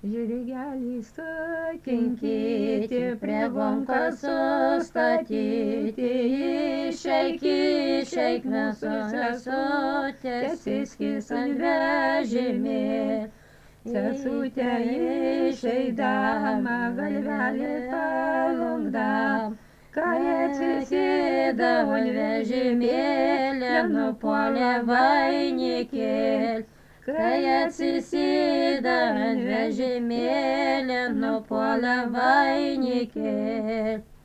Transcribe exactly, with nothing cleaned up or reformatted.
žirgelį sukinkyti, prie gonką sustatyti, išeik, išeik mūsų sesutė, sėskis ant vežimėlio. Sesutė išeidama, galvelį palungdam, kai atsisėda ant vežimėlio, nupuolė vainikėlį. Kai atsisėda ant vežimėlio, nupuolė vainikėlį.